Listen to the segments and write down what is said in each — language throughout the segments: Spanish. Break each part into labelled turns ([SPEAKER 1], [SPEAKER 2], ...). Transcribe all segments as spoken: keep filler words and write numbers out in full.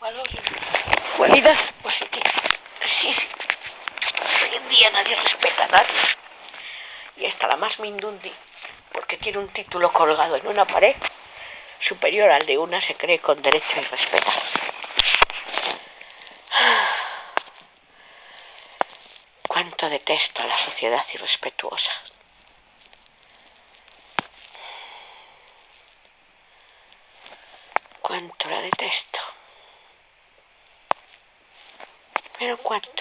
[SPEAKER 1] valores, cualidades positivas. Sí, sí. Hoy en día nadie respeta a nadie. Y hasta la más mindundi, porque tiene un título colgado en una pared superior al de una, se cree con derecho a irrespetar. Cuánto detesto a la sociedad irrespetuosa. Cuánto la detesto. Pero cuánto.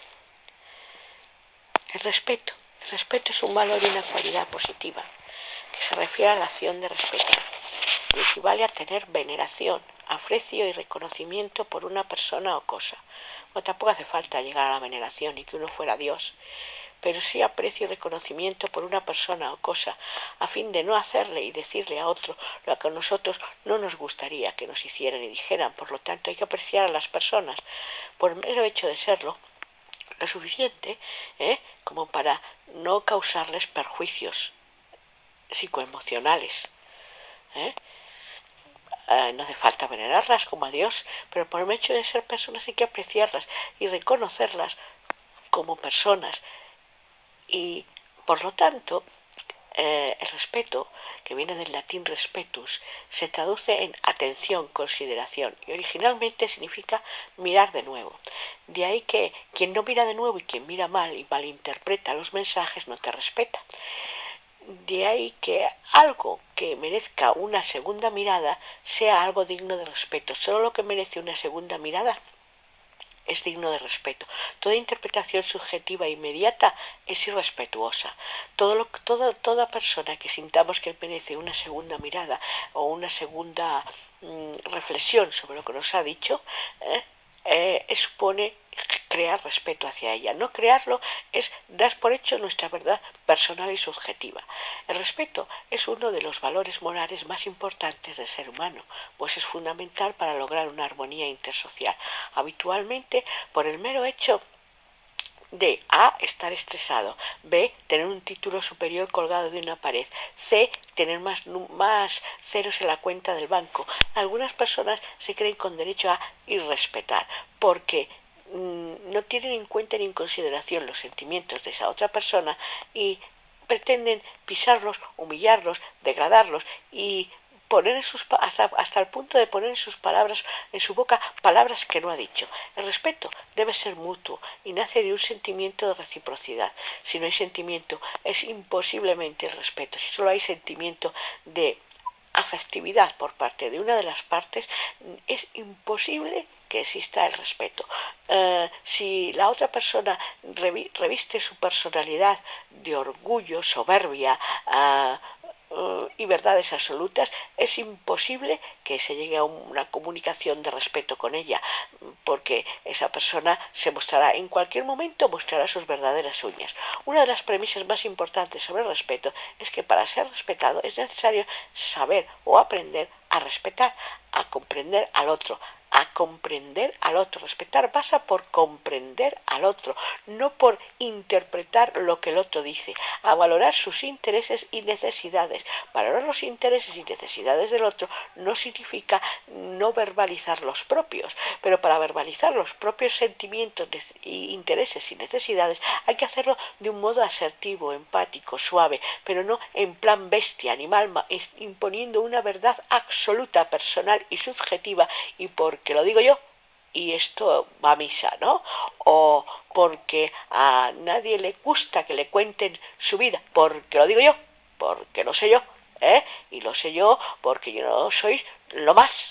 [SPEAKER 1] El respeto. El respeto es un valor y una cualidad positiva que se refiere a la acción de respetar y equivale a tener veneración, aprecio y reconocimiento por una persona o cosa. Bueno, tampoco hace falta llegar a la veneración y que uno fuera Dios, pero sí aprecio y reconocimiento por una persona o cosa, a fin de no hacerle y decirle a otro lo que a nosotros no nos gustaría que nos hicieran y dijeran. Por lo tanto, hay que apreciar a las personas por el mero hecho de serlo, lo suficiente ¿eh? como para no causarles perjuicios psicoemocionales. ¿eh? Eh, no hace falta venerarlas como a Dios, pero por el hecho de ser personas hay que apreciarlas y reconocerlas como personas. Y por lo tanto, eh, el respeto, que viene del latín respetus, se traduce en atención, consideración, y originalmente significa mirar de nuevo. De ahí que quien no mira de nuevo y quien mira mal y malinterpreta los mensajes no te respeta. De ahí que algo que merezca una segunda mirada sea algo digno de respeto. Solo lo que merece una segunda mirada es digno de respeto. Toda interpretación subjetiva e inmediata es irrespetuosa. Todo lo, toda, toda persona que sintamos que merece una segunda mirada o una segunda mmm, reflexión sobre lo que nos ha dicho, eh, eh, supone crear respeto hacia ella. No crearlo es dar por hecho nuestra verdad personal y subjetiva. El respeto es uno de los valores morales más importantes del ser humano, pues es fundamental para lograr una armonía intersocial. Habitualmente, por el mero hecho de A. estar estresado, B. tener un título superior colgado de una pared, C. tener más, más ceros en la cuenta del banco. Algunas personas se creen con derecho a irrespetar, porque mmm, no tienen en cuenta ni en consideración los sentimientos de esa otra persona y pretenden pisarlos, humillarlos, degradarlos y poner en sus, hasta, hasta el punto de poner en sus palabras, en su boca, palabras que no ha dicho. El respeto debe ser mutuo y nace de un sentimiento de reciprocidad. Si no hay sentimiento, es imposiblemente el respeto. Si solo hay sentimiento de afectividad por parte de una de las partes, es imposible que exista el respeto. Uh, si la otra persona revi reviste su personalidad de orgullo, soberbia, uh, Uh, y verdades absolutas, es imposible que se llegue a una comunicación de respeto con ella, porque esa persona se mostrará en cualquier momento, mostrará sus verdaderas uñas. Una de las premisas más importantes sobre el respeto es que para ser respetado es necesario saber o aprender a respetar, a comprender al otro, a comprender al otro. Respetar pasa por comprender al otro, no por interpretar lo que el otro dice, a valorar sus intereses y necesidades. Valorar los intereses y necesidades del otro no significa no verbalizar los propios, pero para verbalizar los propios sentimientos, intereses y necesidades hay que hacerlo de un modo asertivo, empático, suave, pero no en plan bestia, animal, imponiendo una verdad absoluta, personal y subjetiva, y porque lo digo yo, y esto va a misa, ¿no? O porque a nadie le gusta que le cuenten su vida, porque lo digo yo, porque lo sé yo, ¿eh? Y lo sé yo porque yo no soy lo más,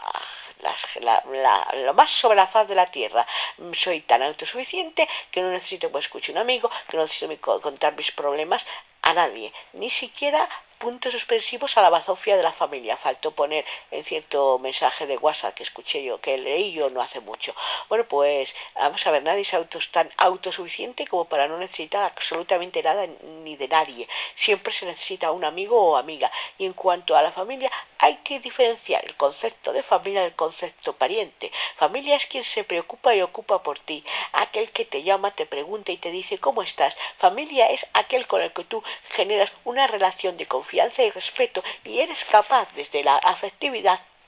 [SPEAKER 1] la, la, la, lo más sobre la faz de la tierra. Soy tan autosuficiente que no necesito que escuche un amigo, que no necesito contar mis problemas a nadie, ni siquiera puntos suspensivos a la bazofia de la familia. Faltó poner en cierto mensaje de WhatsApp que escuché yo, que leí yo no hace mucho. Bueno, pues vamos a ver, nadie es auto, tan autosuficiente como para no necesitar absolutamente nada ni de nadie. Siempre se necesita un amigo o amiga. Y en cuanto a la familia, hay que diferenciar el concepto de familia del concepto pariente. Familia es quien se preocupa y ocupa por ti, aquel que te llama, te pregunta y te dice ¿cómo estás? Familia es aquel con el que tú generas una relación de confianza y respeto y eres capaz desde la afectividad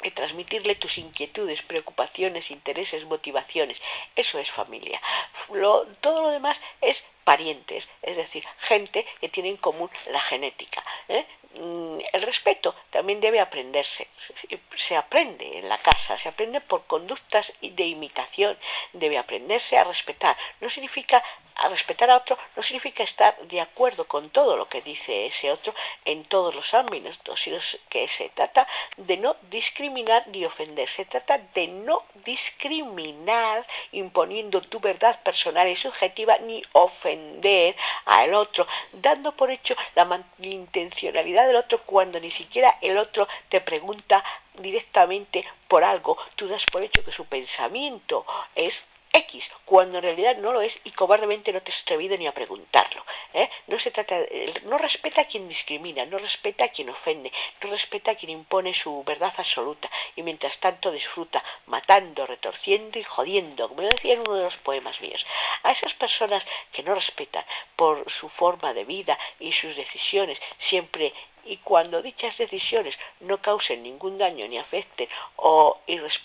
[SPEAKER 1] y transmitirle tus inquietudes, preocupaciones, intereses, motivaciones. Eso es familia. Lo, todo lo demás es parientes, es decir, gente que tiene en común la genética, ¿eh? El respeto también debe aprenderse. Se aprende en la casa, se aprende por conductas de imitación. Debe aprenderse a respetar. No significa a respetar a otro, no significa estar de acuerdo con todo lo que dice ese otro en todos los ámbitos, sino que se trata de no discriminar ni ofender. Se trata de no discriminar imponiendo tu verdad personal y subjetiva ni ofender al otro, dando por hecho la intencionalidad del otro cuando ni siquiera el otro te pregunta directamente por algo. Tú das por hecho que su pensamiento es X, cuando en realidad no lo es y cobardemente no te has atrevido ni a preguntarlo, ¿eh? No se trata de, no respeta a quien discrimina, no respeta a quien ofende, no respeta a quien impone su verdad absoluta y mientras tanto disfruta matando, retorciendo y jodiendo, como decía en uno de los poemas míos. A esas personas que no respetan por su forma de vida y sus decisiones siempre y cuando dichas decisiones no causen ningún daño ni afecten o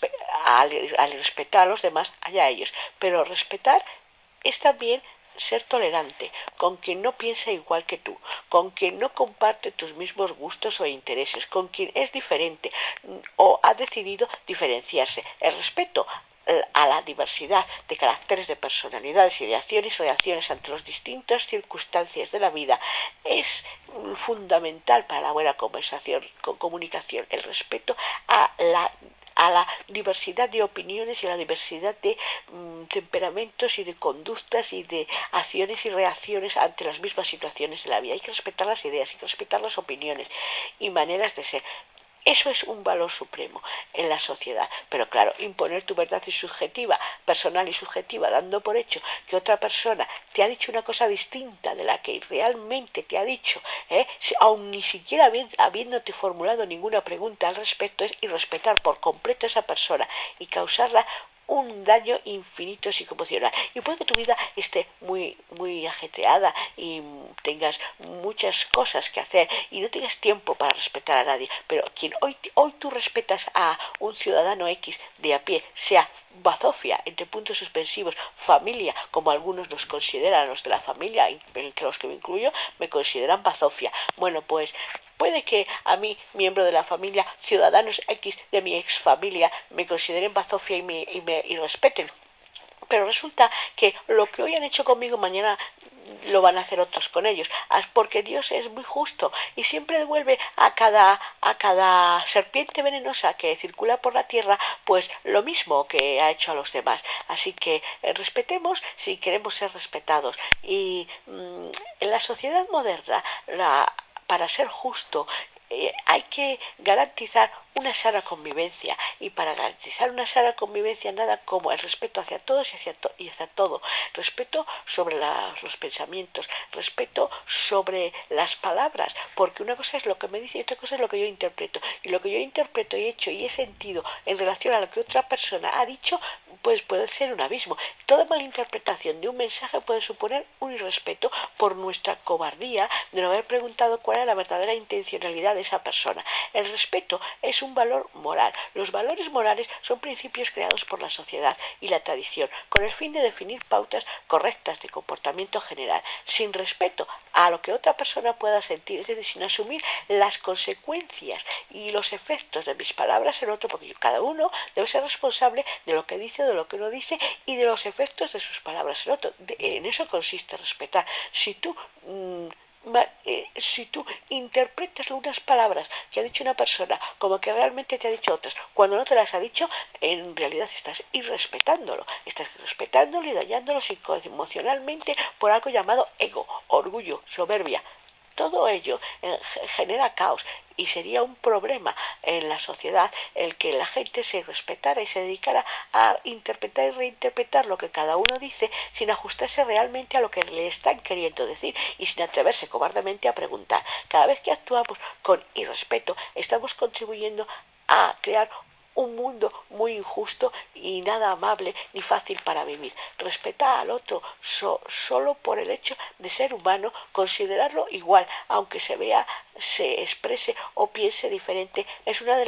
[SPEAKER 1] al, al respetar a los demás, allá ellos. Pero respetar es también ser tolerante con quien no piensa igual que tú, con quien no comparte tus mismos gustos o intereses, con quien es diferente o ha decidido diferenciarse. El respeto a la diversidad de caracteres, de personalidades y de acciones y reacciones ante las distintas circunstancias de la vida es fundamental para la buena conversación, comunicación, el respeto a la a la diversidad de opiniones y a la diversidad de mmm, temperamentos y de conductas y de acciones y reacciones ante las mismas situaciones de la vida. Hay que respetar las ideas, hay que respetar las opiniones y maneras de ser. Eso es un valor supremo en la sociedad. Pero claro, imponer tu verdad es subjetiva, personal y subjetiva, dando por hecho que otra persona te ha dicho una cosa distinta de la que realmente te ha dicho, ¿eh? aun ni siquiera habiéndote formulado ninguna pregunta al respecto, es irrespetar por completo a esa persona y causarla un daño infinito psicoemocional. Y puede que tu vida esté muy, muy ajetreada y tengas muchas cosas que hacer y no tengas tiempo para respetar a nadie, pero quien hoy, hoy tú respetas a un ciudadano X de a pie, sea bazofia, entre puntos suspensivos, familia, como algunos nos consideran, los de la familia, entre los que me incluyo, me consideran bazofia. Bueno, pues puede que a mí, miembro de la familia, ciudadanos X de mi ex familia, me consideren bazofia y me, y me y respeten. Pero resulta que lo que hoy han hecho conmigo, mañana lo van a hacer otros con ellos, porque Dios es muy justo y siempre devuelve a cada, a cada serpiente venenosa que circula por la tierra, pues lo mismo que ha hecho a los demás. Así que eh, respetemos si queremos ser respetados. Y mmm, en la sociedad moderna, la, para ser justo, eh, hay que garantizar una sana convivencia, y para garantizar una sana convivencia nada como el respeto hacia todos y hacia, to y hacia todo, respeto sobre la, los pensamientos, respeto sobre las palabras, porque una cosa es lo que me dice y otra cosa es lo que yo interpreto, y lo que yo interpreto y he hecho y he sentido en relación a lo que otra persona ha dicho, pues puede ser un abismo. Toda malinterpretación de un mensaje puede suponer un irrespeto por nuestra cobardía de no haber preguntado cuál era la verdadera intencionalidad de esa persona. El respeto es un valor moral. Los valores morales son principios creados por la sociedad y la tradición con el fin de definir pautas correctas de comportamiento general, sin respeto a lo que otra persona pueda sentir, es decir, sin asumir las consecuencias y los efectos de mis palabras en otro, porque cada uno debe ser responsable de lo que dice, de lo que no dice y de los efectos de sus palabras en otro. De, en eso consiste respetar. Si tú mmm, Eh, si tú interpretas unas palabras que ha dicho una persona como que realmente te ha dicho otras, cuando no te las ha dicho, en realidad estás irrespetándolo, estás respetándolo y dañándolo psicoemocionalmente por algo llamado ego, orgullo, soberbia. Todo ello eh, genera caos y sería un problema en la sociedad el que la gente se respetara y se dedicara a interpretar y reinterpretar lo que cada uno dice sin ajustarse realmente a lo que le están queriendo decir y sin atreverse cobardemente a preguntar. Cada vez que actuamos con irrespeto estamos contribuyendo a crear un mundo muy injusto y nada amable ni fácil para vivir. Respetar al otro so, solo por el hecho de ser humano, considerarlo igual, aunque se vea, se exprese o piense diferente, es una de las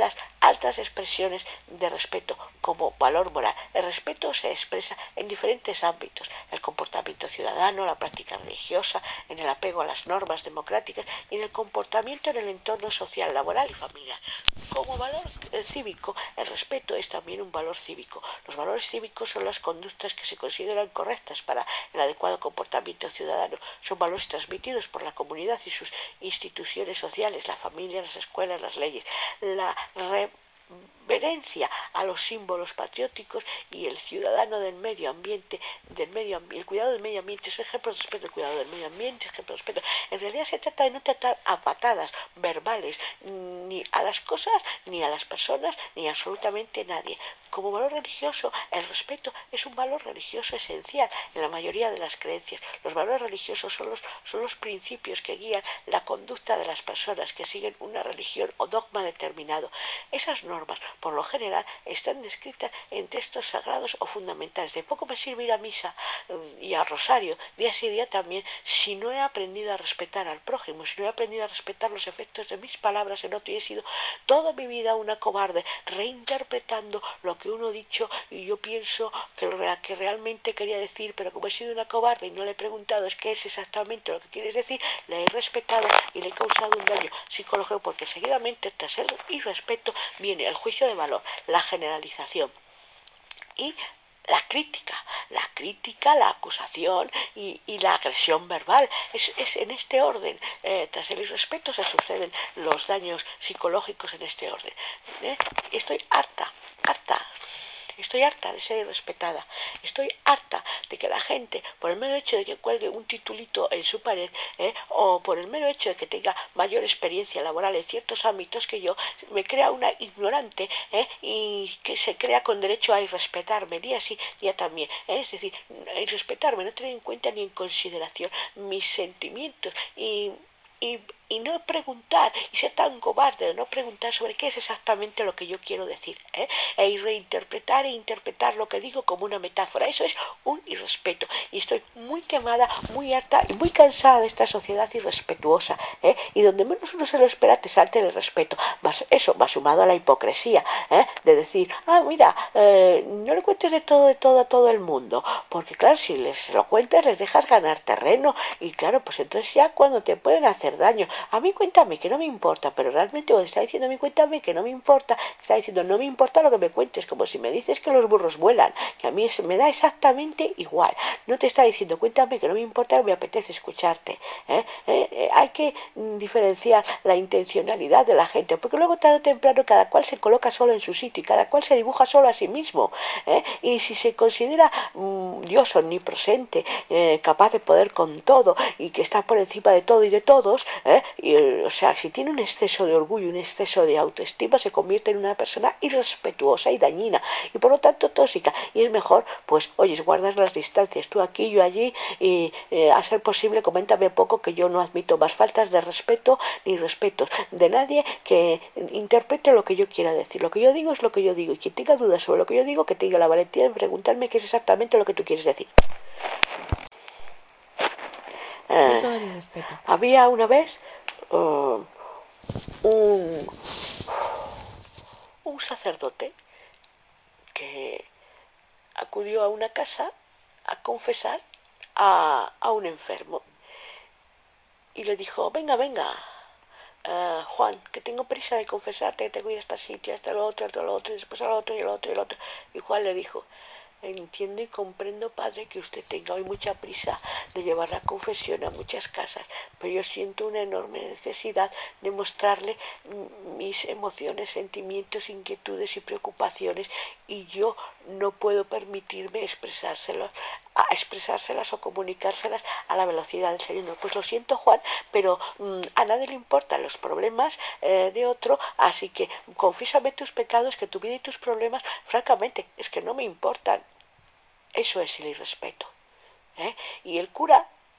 [SPEAKER 1] altas expresiones de respeto como valor moral. El respeto se expresa en diferentes ámbitos: el comportamiento ciudadano, la práctica religiosa, en el apego a las normas democráticas y en el comportamiento en el entorno social, laboral y familiar. Como valor cívico, el respeto es también un valor cívico. Los valores cívicos son las conductas que se consideran correctas para el adecuado comportamiento ciudadano. Son valores transmitidos por la comunidad y sus instituciones sociales, la familia, las escuelas, las leyes. La reverencia a los símbolos patrióticos y el ciudadano del medio ambiente, del medio ambiente, el cuidado del medio ambiente es ejemplo de respeto. El cuidado del medio ambiente es ejemplo de respeto. En realidad se trata de no tratar a patadas verbales ni a las cosas, ni a las personas, ni a absolutamente nadie. Como valor religioso, el respeto es un valor religioso esencial en la mayoría de las creencias. Los valores religiosos son los, son los principios que guían la conducta de las personas que siguen una religión o dogma determinado. Esas normas, por lo general, están descritas en textos sagrados o fundamentales. De poco me sirve ir a misa y a rosario día sí día también si no he aprendido a respetar al prójimo, si no he aprendido a respetar los efectos de mis palabras en otro, y he sido toda mi vida una cobarde reinterpretando lo que uno ha dicho y yo pienso que lo que realmente quería decir, pero como he sido una cobarde y no le he preguntado es qué es exactamente lo que quieres decir, le he respetado y le he causado un daño psicológico, porque seguidamente tras el irrespeto viene el juicio de valor, la generalización y la crítica, la crítica, la acusación y, y la agresión verbal. Es, es en este orden. Eh, tras el irrespeto se suceden los daños psicológicos en este orden. ¿Eh? Estoy harta, harta. Estoy harta de ser irrespetada. Estoy harta de que la gente, por el mero hecho de que cuelgue un titulito en su pared, ¿eh? o por el mero hecho de que tenga mayor experiencia laboral en ciertos ámbitos que yo, me crea una ignorante, ¿eh? y que se crea con derecho a irrespetarme día sí, día también. ¿eh? Es decir, irrespetarme, no tener en cuenta ni en consideración mis sentimientos y... Y, y no preguntar, y ser tan cobarde de no preguntar sobre qué es exactamente lo que yo quiero decir, ¿eh? e reinterpretar e interpretar lo que digo como una metáfora. Eso es un irrespeto, y estoy muy quemada, muy harta y muy cansada de esta sociedad irrespetuosa, ¿eh? y donde menos uno se lo espera te salte el respeto. Más eso va sumado a la hipocresía, ¿eh? de decir, ah, mira, eh, no le cuentes de todo, de todo a todo el mundo, porque claro, si les lo cuentas les dejas ganar terreno, y claro, pues entonces ya cuando te pueden hacer daño, a mí cuéntame que no me importa, pero realmente cuando está diciendo a mí cuéntame que no me importa, está diciendo no me importa lo que me cuentes, como si me dices que los burros vuelan, que a mí es, me da exactamente igual. No te está diciendo cuéntame que no me importa, que me apetece escucharte. ¿eh? ¿Eh? Eh, hay que mm, diferenciar la intencionalidad de la gente, porque luego tarde o temprano cada cual se coloca solo en su sitio y cada cual se dibuja solo a sí mismo. ¿eh? Y si se considera mm, Dios omnipresente, eh, capaz de poder con todo y que está por encima de todo y de todos, ¿eh? y, o sea, si tiene un exceso de orgullo, un exceso de autoestima, se convierte en una persona irrespetuosa y dañina y por lo tanto tóxica, y es mejor, pues, oye, guardar las distancias, tú aquí, yo allí, y eh, a ser posible coméntame poco, que yo no admito más faltas de respeto ni respetos de nadie que interprete lo que yo quiera decir. Lo que yo digo es lo que yo digo, y quien tenga dudas sobre lo que yo digo, que tenga la valentía de preguntarme qué es exactamente lo que tú quieres decir. Eh,
[SPEAKER 2] Todo el respeto.
[SPEAKER 1] había una vez uh, un, un sacerdote que acudió a una casa a confesar a, a un enfermo y le dijo, venga, venga, uh, Juan, que tengo prisa de confesarte, que tengo que ir a este sitio, hasta lo otro, hasta lo otro, y después a lo otro, y a lo otro, y a lo otro. Y Juan le dijo, entiendo y comprendo, padre, que usted tenga hoy mucha prisa de llevar la confesión a muchas casas, pero yo siento una enorme necesidad de mostrarle mis emociones, sentimientos, inquietudes y preocupaciones, y yo no puedo permitirme expresárselos, a expresárselas o comunicárselas a la velocidad del Señor. Pues lo siento, Juan, pero mmm, a nadie le importan los problemas eh, de otro, así que confiésame tus pecados, que tu vida y tus problemas, francamente, es que no me importan. Eso es el irrespeto. ¿eh? Y el cura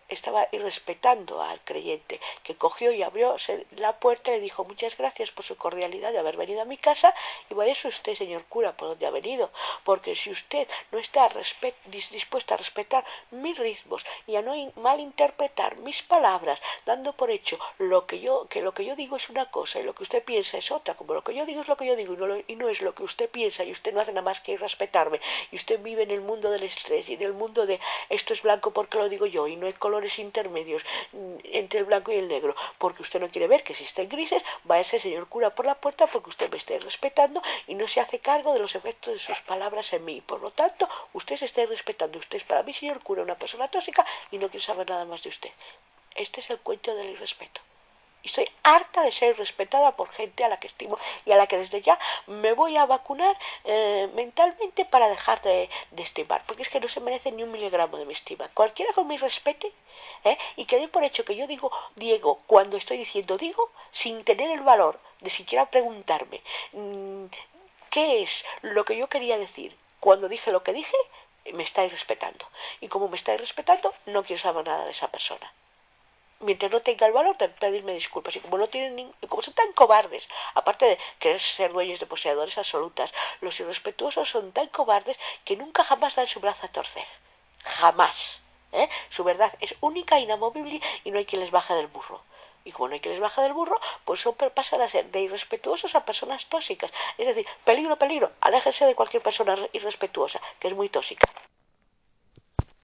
[SPEAKER 1] estaba irrespetando al creyente, que cogió y abrió la puerta y le dijo: muchas gracias por su cordialidad de haber venido a mi casa, y vayase usted, señor cura, por donde ha venido, porque si usted no está dispuesto a respetar mis ritmos y a no malinterpretar mis palabras, dando por hecho lo que yo, que lo que yo digo es una cosa y lo que usted piensa es otra, como lo que yo digo es lo que yo digo y no, lo, y no es lo que usted piensa, y usted no hace nada más que irrespetarme, y usted vive en el mundo del estrés y en el mundo de esto es blanco porque lo digo yo y no hay colores intermedios entre el blanco y el negro, porque usted no quiere ver que existen grises, váyase, señor cura, por la puerta, porque usted me está respetando y no se hace cargo de los efectos de sus palabras en mí. Por lo tanto, usted se está respetando. Usted es para mí, señor cura, una persona tóxica y no quiero saber nada más de usted. Este es el cuento del irrespeto. Y estoy harta de ser respetada por gente a la que estimo y a la que desde ya me voy a vacunar eh, mentalmente para dejar de, de estimar, porque es que no se merece ni un miligramo de mi estima. Cualquiera que me respete ¿eh? y que dé por hecho que yo digo Diego cuando estoy diciendo digo, sin tener el valor de siquiera preguntarme mmm, qué es lo que yo quería decir cuando dije lo que dije, me estáis respetando. Y como me estáis respetando, no quiero saber nada de esa persona. Mientras no tenga el valor de pedirme disculpas, y como no tienen ni, como son tan cobardes, aparte de querer ser dueños de poseedores absolutas, los irrespetuosos son tan cobardes que nunca jamás dan su brazo a torcer, jamás, ¿eh? Su verdad es única, inamovible, y no hay quien les baje del burro. Y como no hay quien les baje del burro, pues son, pasan a ser de irrespetuosos a personas tóxicas. Es decir, peligro, peligro, aléjense de cualquier persona irrespetuosa, que es muy tóxica.